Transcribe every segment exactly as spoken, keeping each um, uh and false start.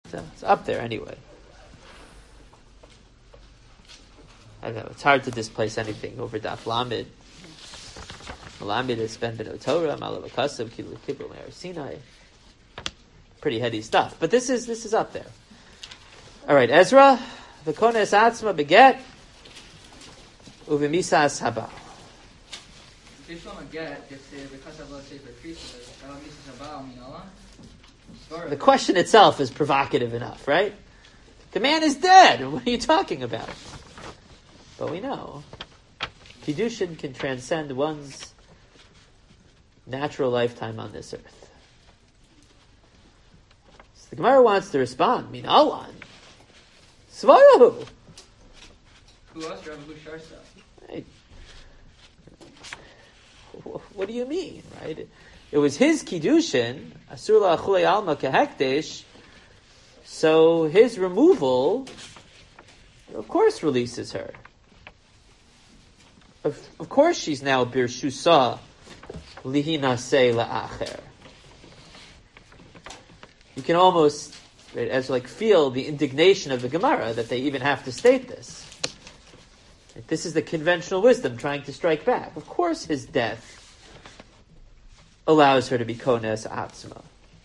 So it's up there anyway. I don't know, it's hard to displace anything over Daf Lamed. Lamed is Ben Ben Torah, Malav Akasav, Kilu Kibul Me'er Sinai. Pretty heady stuff. But this is this is up there. Alright, Ezra, V'kones Atzma Beget, Uvimisas Haba. The question itself is provocative enough, right? The man is dead. What are you talking about? But we know Kiddushin can transcend one's natural lifetime on this earth. So the Gemara wants to respond. Min Alan. Svarahu. Who else? Who Sharsa? Right. What do you mean, right? It was his Kiddushin, Asur la'achulei alma kehekdesh, so his removal, of course, releases her. Of, of course she's now birshusa lihinaseh la'acher. You can almost, right, as like feel the indignation of the Gemara that they even have to state this. This is the conventional wisdom trying to strike back. Of course his death allows her to be kones atzma.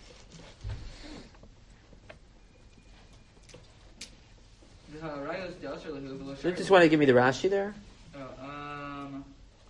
So you just want to give me the Rashi there? Oh, um,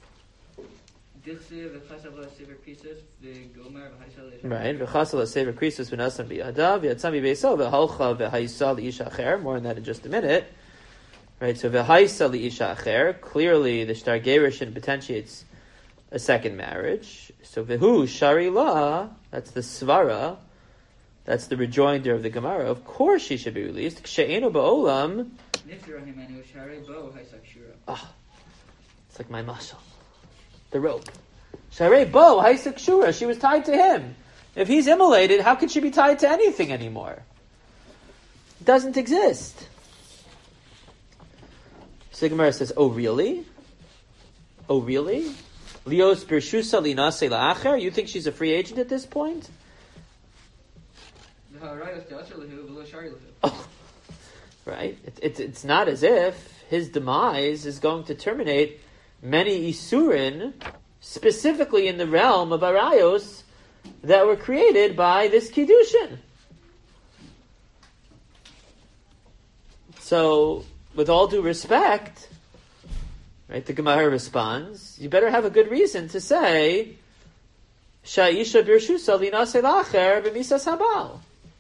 right. V'chasal sever krisus v'nasam b'yadav v'yatzam b'beisov v'halcha v'haisa l'isha acher. More on that in just a minute. Right. So v'haisa l'isha acher. Clearly, the shtar gerushin potentiates a second marriage. So v'hu shari la. That's the svara. That's the rejoinder of the Gemara. Of course, she should be released. Kshe'enu ba'olam. Oh, it's like my muscle. The rope. Sharei bo haisak shura. She was tied to him. If he's immolated, how could she be tied to anything anymore? It doesn't exist. So the Gemara says, oh really? Oh really? Lios birshusa linase la'acher? You think she's a free agent at this point? Oh, right. It, it, it's not as if his demise is going to terminate many isurin, specifically in the realm of arayos, that were created by this kiddushin. So, with all due respect, right, the Gemara responds, you better have a good reason to say, Sha'isha birshusa linase lacher b'misas habal.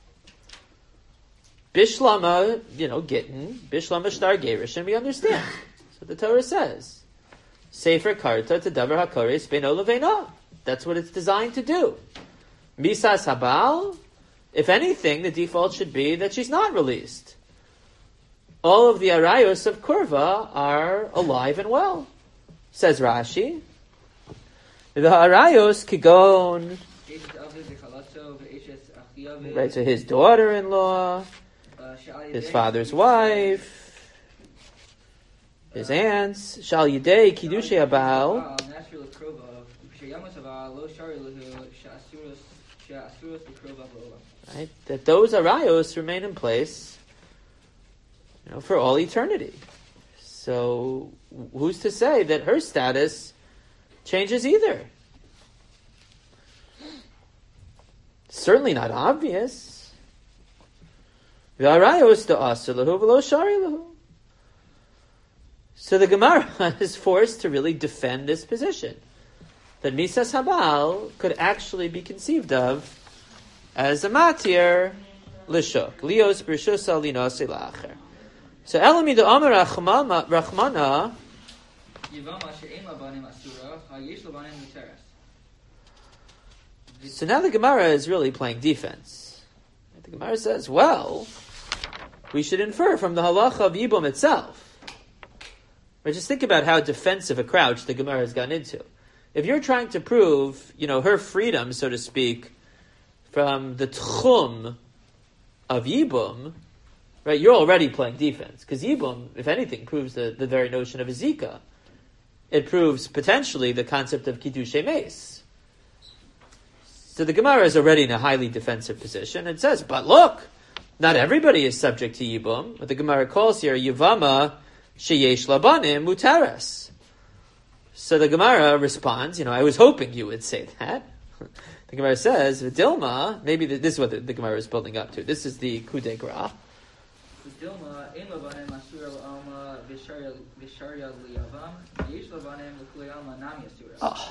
Bishlama, you know, Gittin, Bishlama Shtar Gerish, we understand. That's what the Torah says. Sefer Karta to Davar HaKares Beino Leveina. That's what it's designed to do. Misas Habal, if anything, the default should be that she's not released. All of the Arayos of Kurva are alive and well, says Rashi. The Arayos Kigon, right, so his daughter-in-law, his father's wife, his aunts, Shal Yidei, Kiddushay Abal, right? That those arayos remain in place, you know, for all eternity. So who's to say that her status changes either? Certainly not obvious. So the Gemara is forced to really defend this position, that Misas Habal could actually be conceived of as a matir l'shuk. Lios b'rishusa linose la'acher. So Elami the Amar Rachmana. So now the Gemara is really playing defense. The Gemara says, well, we should infer from the halacha of Yibum itself. But just think about how defensive a crouch the Gemara has gotten into. If you're trying to prove, you know, her freedom, so to speak, from the tchum of Yibum, right, you're already playing defense. Because Yibum, if anything, proves the, the very notion of a zika. It proves potentially the concept of Kiddushay Meis. So the Gemara is already in a highly defensive position. It says, but look, Not everybody is subject to Yibum. What the Gemara calls here, Yivama sheyesh labanim mutaras. So the Gemara responds, you know, I was hoping you would say that. The Gemara says, Dilma, maybe this is what the, the Gemara is building up to. This is the coup de grace. Dilma, ein labanim asura l'alma v'sharya liyavam, yesh labanim l'kulei alma nami asura. Oh.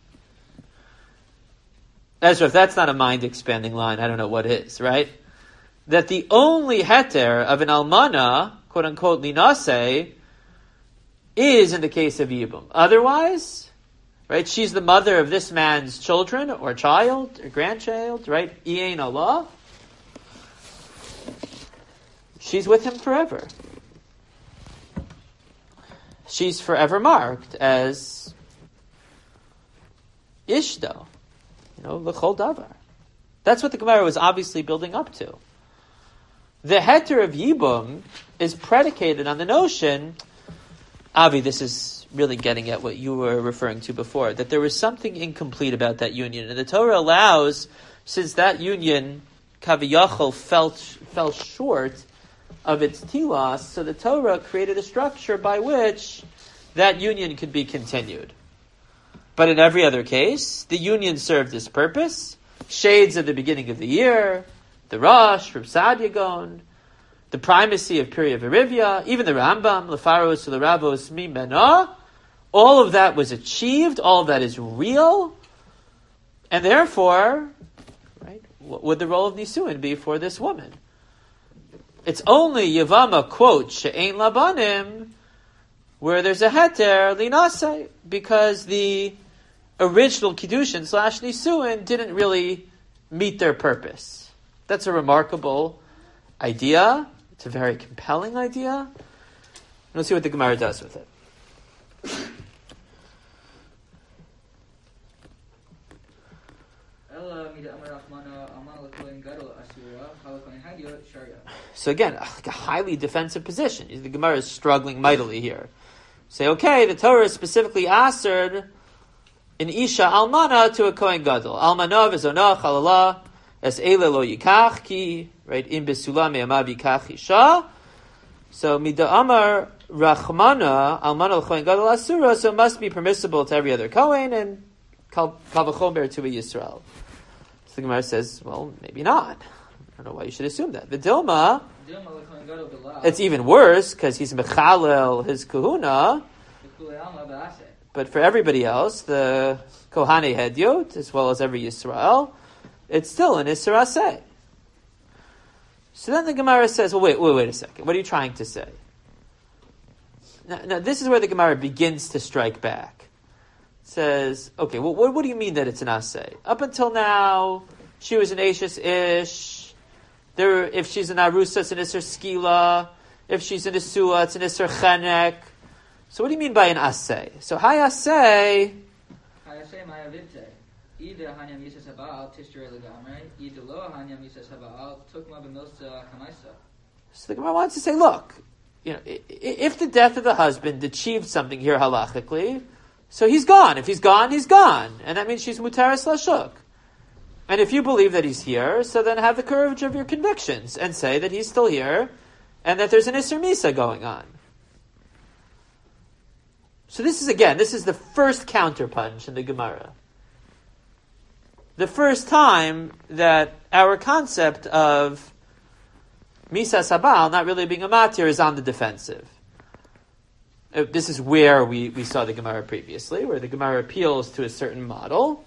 Ezra, if that's not a mind-expanding line, I don't know what is, right? That the only heter of an almana, quote-unquote, linase, is in the case of Yibum. Otherwise, right, she's the mother of this man's children, or child, or grandchild, right? Ein Allah. She's with him forever. She's forever marked as Ishto. You know, l'chol davar. That's what the Gemara was obviously building up to. The heter of Yibum is predicated on the notion, Avi, this is really getting at what you were referring to before, that there was something incomplete about that union. And the Torah allows, since that union, Kaviyachol, fell, fell short of its tilas, so the Torah created a structure by which that union could be continued. But in every other case, the union served this purpose. Shades of the beginning of the year, the Rosh from Sadyagon, the primacy of Pirya Verivya, even the Rambam, Lefaros, Leravos, Mimena, all of that was achieved, all of that is real, and therefore, right, what would the role of Nisuin be for this woman? It's only Yavama, quote, She'ein Labanim, where there's a heter, Linase, because the original Kiddushin slash Nisuin didn't really meet their purpose. That's a remarkable idea. It's a very compelling idea. Let's see what the Gemara does with it. So again, a highly defensive position. The Gemara is struggling mightily here. Say, okay, the Torah specifically answered an Isha Almana to a Kohen Gadol. Almana v'zonah chalala es eile lo yikach ki, right, im besula me'amav yikach isha. So, mida amar rachmana almana l'kohen gadol asura, so it must be permissible to every other Kohen and kal v'chomer to a Yisrael. So the Gemara says, well, maybe not. I don't know why you should assume that. The Dilma, it's even worse because he's mechalel his kahuna. But for everybody else, the Kohane Hedyot, as well as every Yisrael, it's still an Isser Aseh. So then the Gemara says, well, wait, wait, wait a second. What are you trying to say? Now, now this is where the Gemara begins to strike back. It says, okay, well, what, what do you mean that it's an Aseh? Up until now, she was an Ashes Ish. There, if she's an Arusa, it's an Isser Skila. If she's an Isua, it's an Isser Chenek. So what do you mean by an Aseh? So, Hay Aseh... Hay Aseh Maya Vivte. Either Hanyam Yisas Haba'al Tishrei Legamrei, either Lo Hanyam Yisas Haba'al Tukma B'Milsa Kamaisa. So the Gemara wants to say, look, you know, if the death of the husband achieved something here halachically, so he's gone. If he's gone, he's gone. And that means she's Mutaras Lashuk. And if you believe that he's here, so then have the courage of your convictions and say that he's still here and that there's an Isser Misa going on. So this is, again, this is the first counterpunch in the Gemara. The first time that our concept of Misa Sabal not really being a matir is on the defensive. This is where we, we saw the Gemara previously, where the Gemara appeals to a certain model.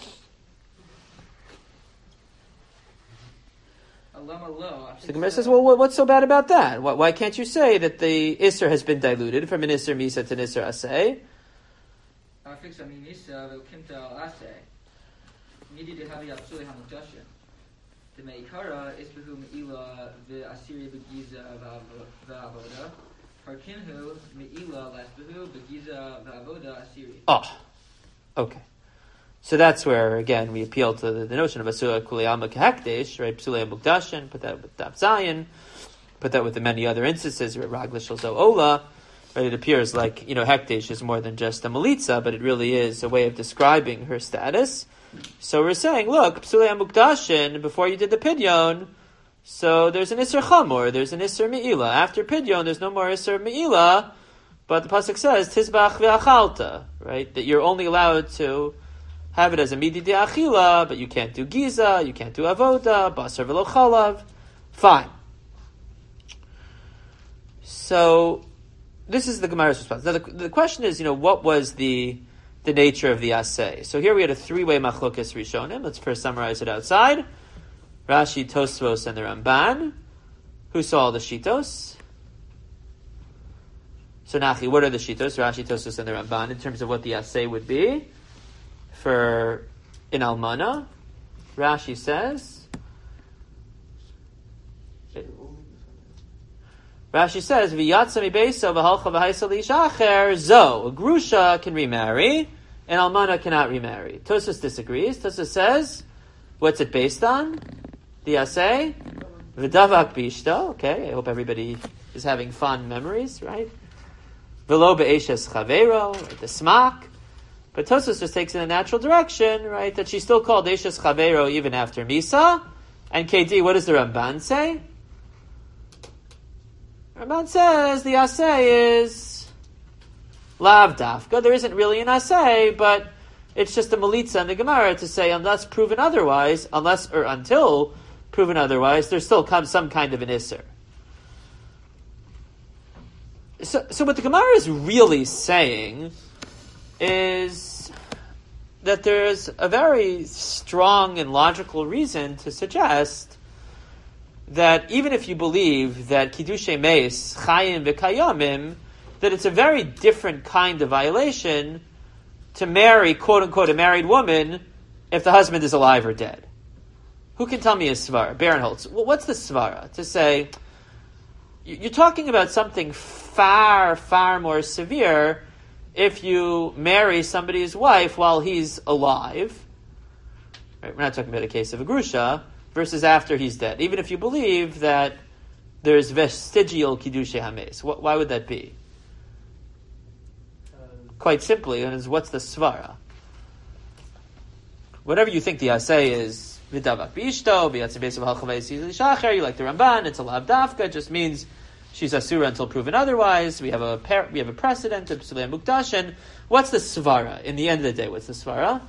So the Gemara says, well, what's so bad about that? Why can't you say that the Isser has been diluted from an Isser Misa to an Isser Aseh? Oh, okay. So that's where, again, we appeal to the, the notion of Asura Kuleyama Kahekdesh, right? Psulei Mukdashin, put that with Daf Zayin, put that with the many other instances, right? Raglish Zo Ola, right? It appears like, you know, Hekdesh is more than just a Melitza, but it really is a way of describing her status. So we're saying, look, Psulei Mukdashin, before you did the Pidyon, So there's an Isser Chamor, there's an Isser Me'ila. After Pidyon, there's no more Isser Me'ila, but the pasuk says, Tizbach ve'achalta, right? That you're only allowed to have it as a Midi de'achila, but you can't do Giza, you can't do Avoda, Basar v'lo chalav. Fine. So, this is the Gemara's response. Now the, the question is, you know, what was the the nature of the Aseh? So here we had a three-way Machlokas Rishonim. Let's first summarize it outside. Rashi, Tosfos, and the Ramban. Who saw all the Shitos? So Nachi, what are the Shitos? Rashi, Tosfos, and the Ramban in terms of what the Aseh would be for in Almana. Rashi says, Rashi says, "V'yatsa mibeisa v'halcha v'haisa li'ishacher zo." A grusha can remarry, and almana cannot remarry. Tosfos disagrees. Tosfos says, "What's it based on?" The Aseh, v'davak bishto. Okay, I hope everybody is having fond memories, right? V'lo be'eshes chavero, the smak. But Tosfos just takes it in a natural direction, right? That she's still called eshes chavero even after misa. And K D, what does the Ramban say? Ramban says the Aseh is lav dafka. There isn't really an Aseh, but it's just a Melitza in the Gemara to say unless proven otherwise, unless or until proven otherwise, there still comes some kind of an Isser. So, so what the Gemara is really saying is that there's a very strong and logical reason to suggest that even if you believe that Kiddushay Meis, Chayim v'Kayamim, that it's a very different kind of violation to marry, quote-unquote, a married woman if the husband is alive or dead. Who can tell me a svara? Barenholtz. Well, what's the svara? To say, you're talking about something far, far more severe if you marry somebody's wife while he's alive. Right? We're not talking about a case of a grusha, versus after he's dead. Even if you believe that there's vestigial Kiddushay HaMeis. Why would that be? Uh, Quite simply, and is what's the svara? Whatever you think the Aseh is, v'davak b'ishto, v'yatzim b'esav halchavei shacher, you like the Ramban, it's a lav dafka, it just means she's asura until proven otherwise. We have a par- we have a precedent of Psulei Mukdashin. What's the svara? In the end of the day, what's the svara?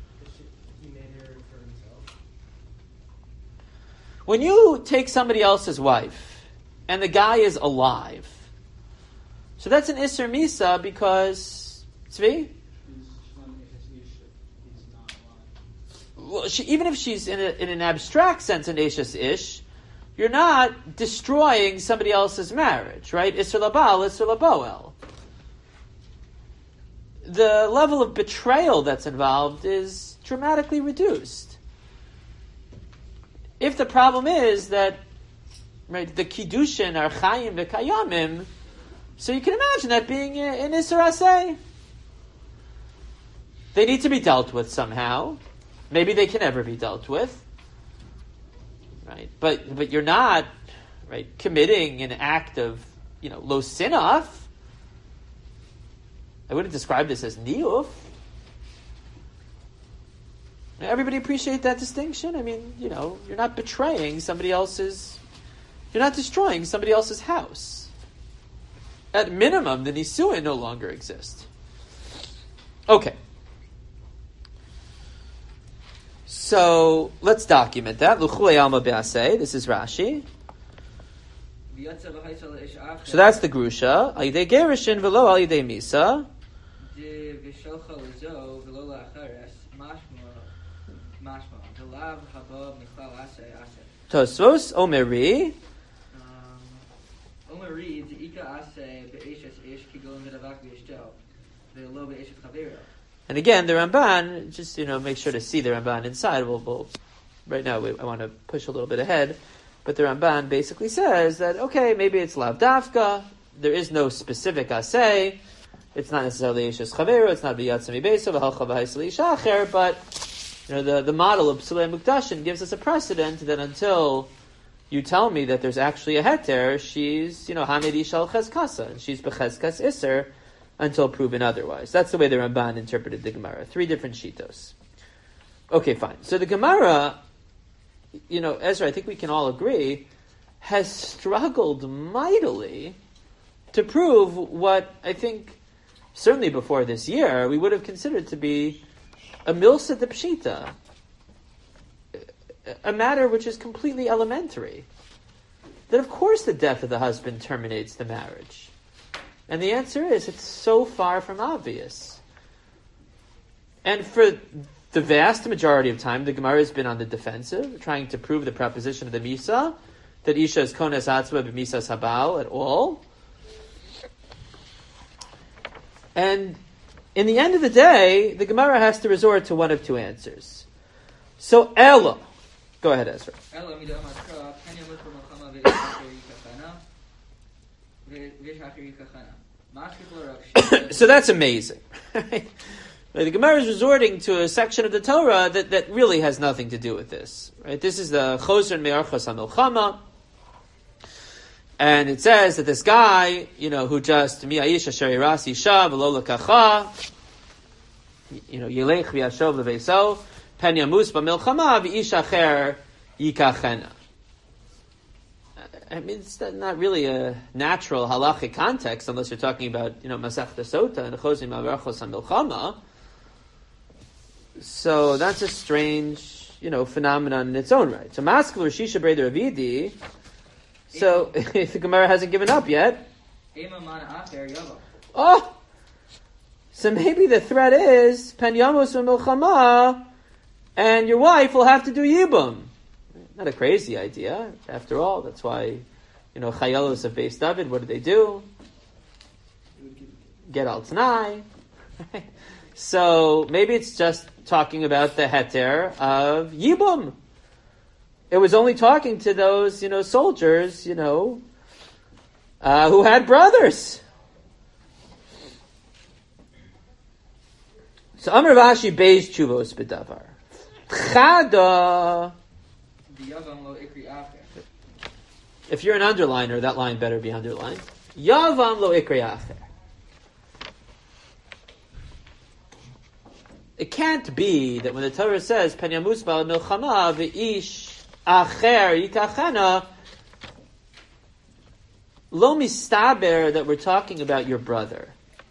When you take somebody else's wife, and the guy is alive, so that's an Isser Misa because, Tzvi? Well, she, even if she's in, a, in an abstract sense an Eshes Ish, you're not destroying somebody else's marriage, right? Isser Labal, Isser Laboel. The level of betrayal that's involved is dramatically reduced. If the problem is that, right, the Kiddushin are Chayim v'Kayamim, so you can imagine that being an Isser Aseh. They need to be dealt with somehow. Maybe they can never be dealt with. Right? But but you're not, right, committing an act of, you know, lo sinaf. I wouldn't describe this as niyuf. Everybody appreciate that distinction? I mean, you know, you're not betraying somebody else's, you're not destroying somebody else's house. At minimum, the Nisuin no longer exist. Okay. So, let's document that. L'chulei alma be'aseh. This is Rashi. So that's the grusha. Al yidei gerishin v'lo al yidei misa. Tosfos Omeri. Omeri deika ase be'eshes ish kigon v'davak v'yishto v'lo be'eshes chavero. And again, the Ramban, just, you know, make sure to see the Ramban inside. We'll, we'll right now, we, I want to push a little bit ahead. But the Ramban basically says that, okay, maybe it's lav dafka. There is no specific aseh. It's not necessarily eshes chavero. It's not b'yatzim ibeso v'halcha v'haisa li'ishacher. But, you know, the, the model of Psulei Mukdashin gives us a precedent that until you tell me that there's actually a heter, she's, you know, hamid ishal chezkasa, and she's b'chezkas iser, until proven otherwise. That's the way the Ramban interpreted the Gemara. Three different shitos. Okay, fine. So the Gemara, you know, Ezra, I think we can all agree has struggled mightily to prove what I think, certainly before this year, we would have considered to be a milsa de pshita, a matter which is completely elementary. That of course the death of the husband terminates the marriage. And the answer is, it's so far from obvious. And for the vast majority of time, the Gemara has been on the defensive, trying to prove the proposition of the Misa, that Isha is kones atzma b'misas habal at all. And in the end of the day, the Gemara has to resort to one of two answers. So, Ella. Go ahead, Ezra. So that's amazing. The Gemara is resorting to a section of the Torah that, that really has nothing to do with this. Right? This is the Choser Me'archos HaMilchama. And it says that this guy, you know, who just mi'ayish asher yiras isha v'lo lekacha, you know, yilech v'yashov leveso, pen yamus b'milchama v'ish acher yikachena. I mean, it's not really a natural halachic context unless you're talking about, you know, Masechta Sota and Chozim Avarachos HaMilchama. So that's a strange, you know, phenomenon in its own right. So Maskil Rishisha Breder Avidi. So if the Gemara hasn't given up yet. Oh! So maybe the threat is Pen Yamos Milchama, and your wife will have to do Yibum. Not a crazy idea. After all, that's why, you know, Chayalos of Beis David, what did they do? Get al Tanai. So maybe it's just talking about the heter of Yibum. It was only talking to those, you know, soldiers, you know, uh, who had brothers. So Amar Vashi Beis Chuvos B'davar. Chada. If you're an underliner, that line better be underlined. Yavam lo ikri acher. It can't be that when the Torah says Pen yamus ba'al milchama v'ish acher yikachena, lo mistaber, that we're talking about your brother.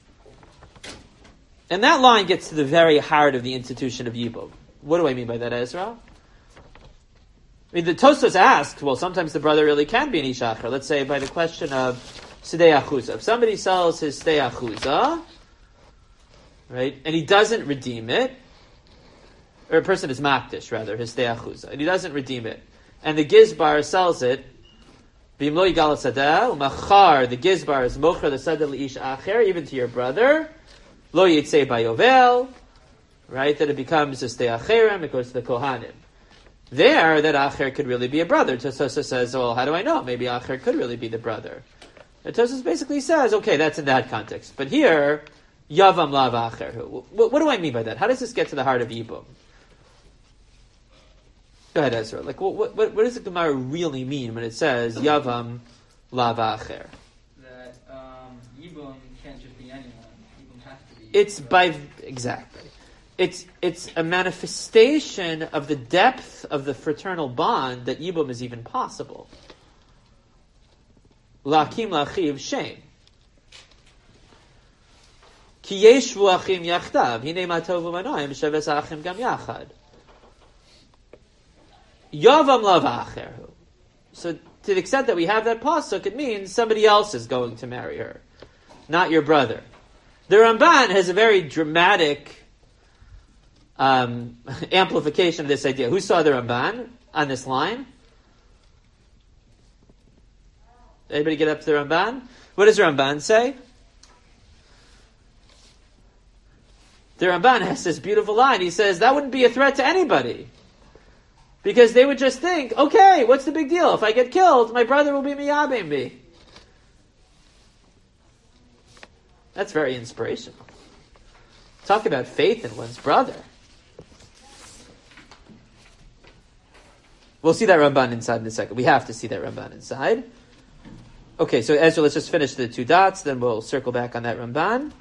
And that line gets to the very heart of the institution of Yibum. What do I mean by that, Ezra? I mean, the Tosfos asked, well, sometimes the brother really can be an ishacher. Let's say by the question of Sidei Achuza. If somebody sells his Sidei Achuza, right, and he doesn't redeem it, or a person is makdish, rather, his Sidei Achuza, and he doesn't redeem it, and the Gizbar sells it, B'imlo yigal sadeh, umachar, the Gizbar is mocher the sadeh li'ish acher, even to your brother, lo yitzei bayovel, right, that it becomes a Sidei Acherem, it goes to the Kohanim. There, that Acher could really be a brother. Tosfos says, well, how do I know? Maybe Acher could really be the brother. And Tosfos basically says, okay, that's in that context. But here, Yavam Lav Acher. What, what do I mean by that? How does this get to the heart of Yibum? Go ahead, Ezra. Like, what, what, what does the Gemara really mean when it says Yavam Lav Acher? That um, Yibum can't just be anyone. Yibum has to be. It's by exactly. It's it's a manifestation of the depth of the fraternal bond that Yibum is even possible. Lakim lachiv shem. Ki yeshvu achim yachdav. Hine ma tovu manoim sheves achim gam yachad. Yavam lav acherhu. So to the extent that we have that pasuk, it means somebody else is going to marry her, not your brother. The Ramban has a very dramatic Um, amplification of this idea. Who saw the Ramban on this line? Anybody get up to the Ramban? What does the Ramban say? The Ramban has this beautiful line. He says that wouldn't be a threat to anybody. Because they would just think, okay, what's the big deal? If I get killed, my brother will be miyabim me. That's very inspirational. Talk about faith in one's brother. We'll see that Ramban inside in a second. We have to see that Ramban inside. Okay, so Ezra, let's just finish the two dots, then we'll circle back on that Ramban.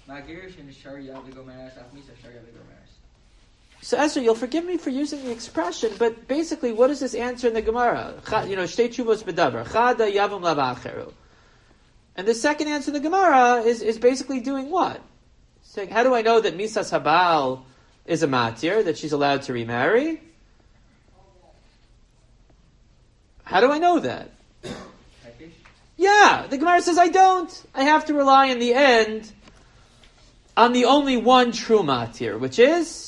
So Esther, you'll forgive me for using the expression, but basically, what does this answer in the Gemara? You know, shtei tshuvos bedavar, chada yavam lavacheru. And the second answer in the Gemara is, is basically doing what? Saying, how do I know that misas habal is a matir, that she's allowed to remarry? How do I know that? Yeah, the Gemara says I don't. I have to rely in the end on the only one true matir, which is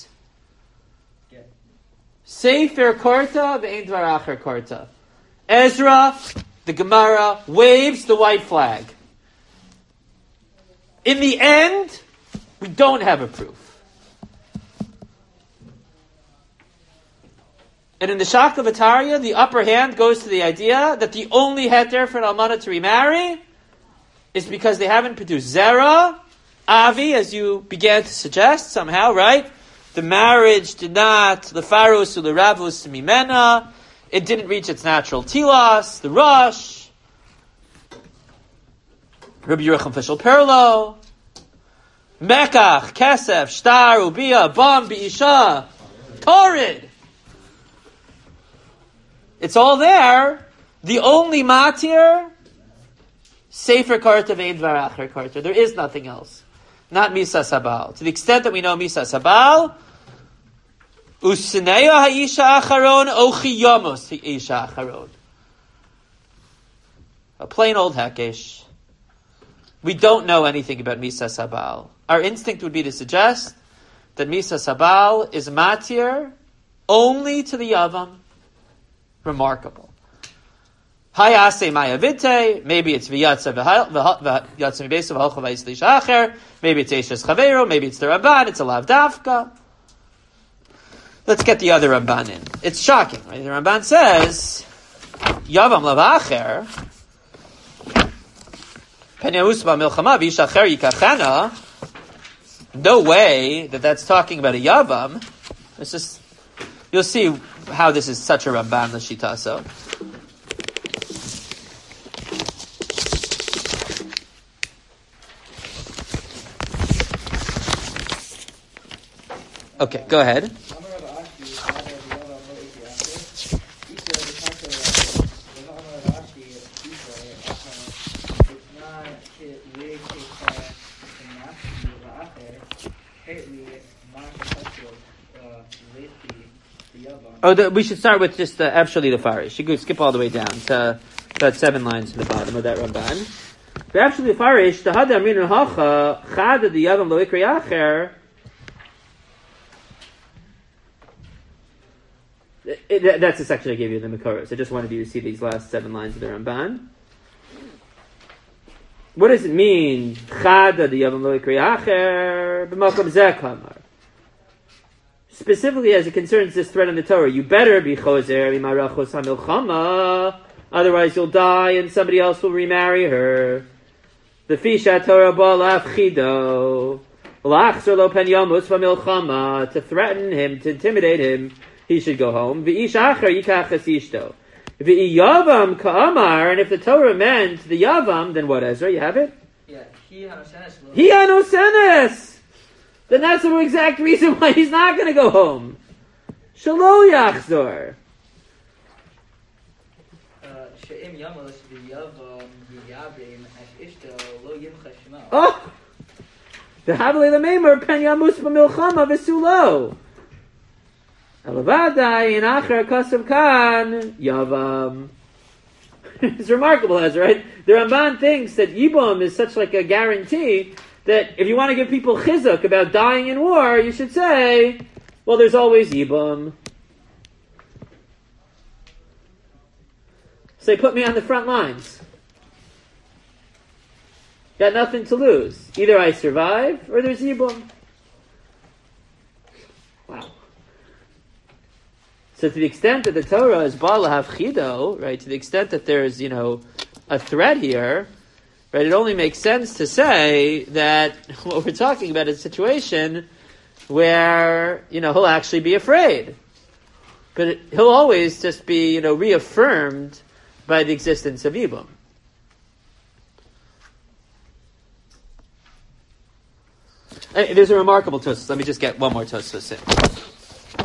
Sefer Korta v'ein dvar acher Korta. Ezra, the Gemara, waves the white flag. In the end, we don't have a proof. And in the Shaklavataria, the upper hand goes to the idea that the only heter for an almana to remarry is because they haven't produced zera, avi, as you began to suggest somehow, right? The marriage did not, the farus or the ravus mimena, it didn't reach its natural tilas, the rush, Rabbi Yerucham Fishel Perlo, Mekach, Kesef, Shtar, Ubia, Bam, Biisha, Torrid. It's all there. The only matir, Sefer Karta ve'in dvar acher Karta. There is nothing else. Not Misas Habal. To the extent that we know Misas Habal, Usineya ha'isha acharon, Ochiyamos ha'isha acharon. A plain old Hekesh. We don't know anything about Misas Habal. Our instinct would be to suggest that Misas Habal is matir only to the Yavam. Remarkable. Hayase mayavite. Maybe it's v'yatsa v'yatsa v'beisa v'halcha v'yis lishacher. Maybe it's Eishes Chavero. Maybe it's the Ramban. It's a lavdavka. Let's get the other Ramban in. It's shocking, right? The Ramban says Yavam lavacher. Penyausba milchama v'yishacher yikachena. No way that that's talking about a Yavam. It's just, you'll see how this is such a Ramban l'shita. So, okay, go ahead. Oh, the, we should start with just the Avshali the Farish. You could skip all the way down to about seven lines to the bottom of that Ramban. The Avshali the Farish, the Hadar Min Hacha, Chada the Yavam Lo Ikri Acher. That's the section I gave you in the Makoros. I just wanted you to see these last seven lines of the Ramban. What does it mean? Chada the Yavam Lo Ikri Acher, B'makom Zeh Kamar. Specifically as it concerns this thread in the Torah, you better be choser imarachos hamilchama, otherwise you'll die and somebody else will remarry her. The fisha Torah ba'alaf chido, l'achzor lo pen yamus v'milchama, to threaten him, to intimidate him, he should go home. V'ish acher yikach es ishto. V'iyavam ka'amar, and if the Torah meant the yavam, then what, Ezra? You have it? Yeah, he hanosenes. He hanosenes. Then that's the exact reason why he's not going to go home. Shalo yachzor. She'im yamos v'yavam v'yabim as ishto lo yimcha shema. Oh! The Havli l'meimer pen yamus b'milchama v'sulo. Alavadai in acher kasav kan yavam. It's remarkable, as right? The Ramban thinks that Yibam is such like a guarantee that if you want to give people chizuk about dying in war, you should say, well, there's always Yibam. Say, put me on the front lines. Got nothing to lose. Either I survive, or there's Yibam. Wow. So to the extent that the Torah is Baal Lahav Chido, right, to the extent that there's, you know, a threat here, right, it only makes sense to say that what we're talking about is a situation where, you know, he'll actually be afraid. But it, he'll always just be, you know, reaffirmed by the existence of Yibam. Hey, there's a remarkable Tosfos. Let me just get one more Tosfos in.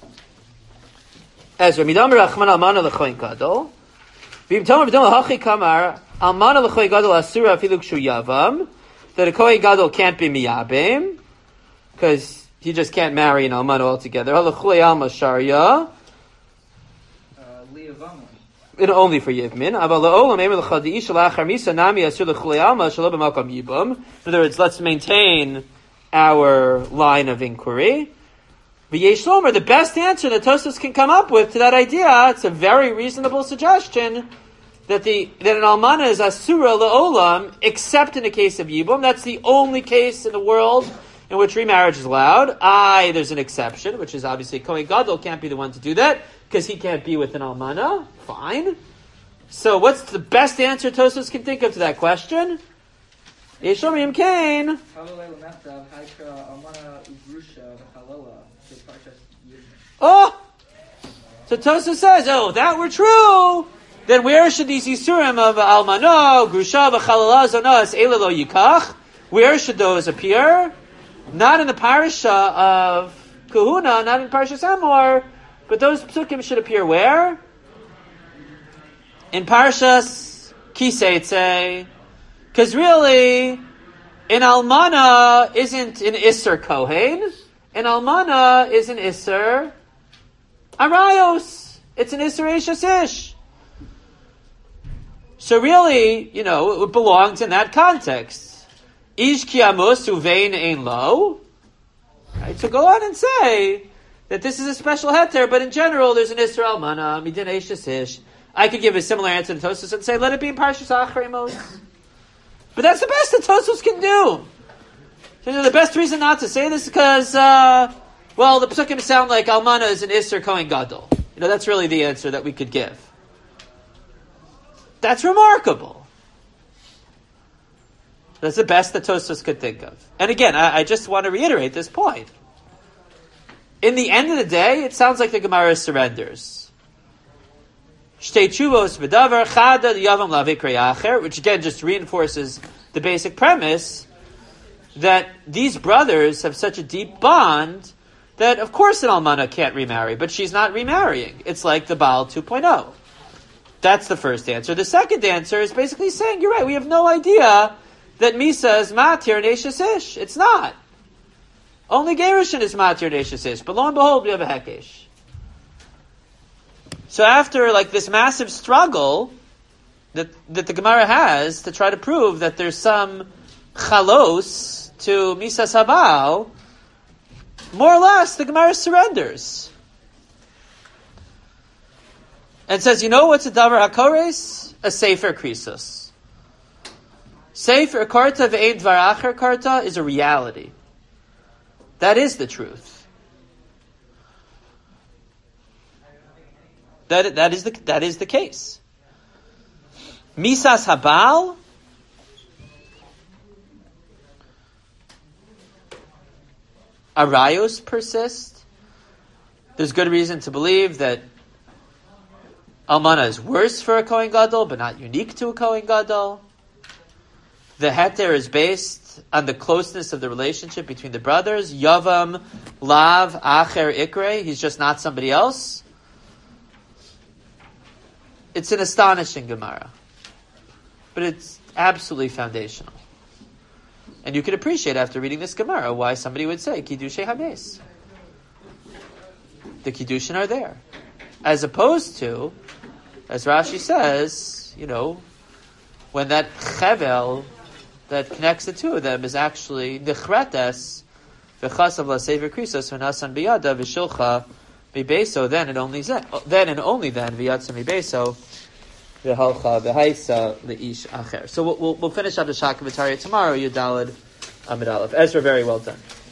Ezra, midam rachman almana lechoin gadol. V'imtam b'dom hachi kamar almana lechoin gadol asura afilu kshu yavam. That a kohen gadol can't be miyabim because he just can't marry an almana altogether. Halachlei alma sharia. It only for Yivmin. In other words, let's maintain our line of inquiry. The best answer that Tosfos can come up with to that idea, it's a very reasonable suggestion, that the that an almana is asura le'olam, except in the case of Yibum. That's the only case in the world in which remarriage is allowed. I, there's an exception, which is obviously Kohen Gadol can't be the one to do that, because he can't be with an almana. Fine. So what's the best answer Tosfos can think of to that question? Yeshomim Kain. Oh! So Tosfos says, oh, if that were true, then where should these Yisurim of almano, grusha, v'chalala, zonas, eila lo yikach, where should those appear? Not in the parasha of Kahuna, not in Parashas Emor, but those psukim should appear where? In Parashas Kiseitze. Because really, an almana isn't an Isser Kohen. An almana is an Isser Arayos. It's an Isser Eishes Ish. So really, you know, it belongs in that context. Ish ki amus uvein ein lo. Right, so go on and say that this is a special heter, but in general, there's an Isser Almana, Midin Eishes Ish. I could give a similar answer to Tosfos and say, let it be in Parshas Acharei Mos. But that's the best that Tosfos can do. So, you know, the best reason not to say this is because, uh, well, the psukim sound like Almana is an Isser Kohen Gadol. You know, that's really the answer that we could give. That's remarkable. That's the best that Tosfos could think of. And again, I, I just want to reiterate this point. In the end of the day, it sounds like the Gemara surrenders. Shtei tshuvos b'davar chada yavam lavikre acher, which again just reinforces the basic premise that these brothers have such a deep bond that of course an almana can't remarry, but she's not remarrying. It's like the Baal two point oh. That's the first answer. The second answer is basically saying, you're right, we have no idea that Misa is matir neishes ish. It's not. Only Gerushin is matir neishes ish. But lo and behold, we have a hekesh. So after like this massive struggle that that the Gemara has to try to prove that there's some chalos to Misas Habal, more or less the Gemara surrenders. And says, you know what's a davar hakores? A sefer krisos. Sefer karta ve'ein dvar acher karta is a reality. That is the truth. That that is the that is the case. Misas Habal, Arayos persist. There's good reason to believe that Almana is worse for a Kohen Gadol, but not unique to a Kohen Gadol. The heter is based on the closeness of the relationship between the brothers. Yavam, Lav, Acher, Ikre. He's just not somebody else. It's an astonishing Gemara. But it's absolutely foundational. And you can appreciate after reading this Gemara why somebody would say, Kiddushay Hames. The Kiddushin are there. As opposed to, as Rashi says, you know, when that Chevel that connects the two of them is actually Nichretes, V'chasav L'Sefer Krisos, V'nasan Biyada, V'shilcha, Mibeso, then and only then, then and only then, V'yatsa Mibeso, V'halcha, V'haisa, L'Ish Acher. So we'll, we'll, we'll finish up the Shaka V'tarya tomorrow, Yudalad Amid Aleph. Ezra, very well done.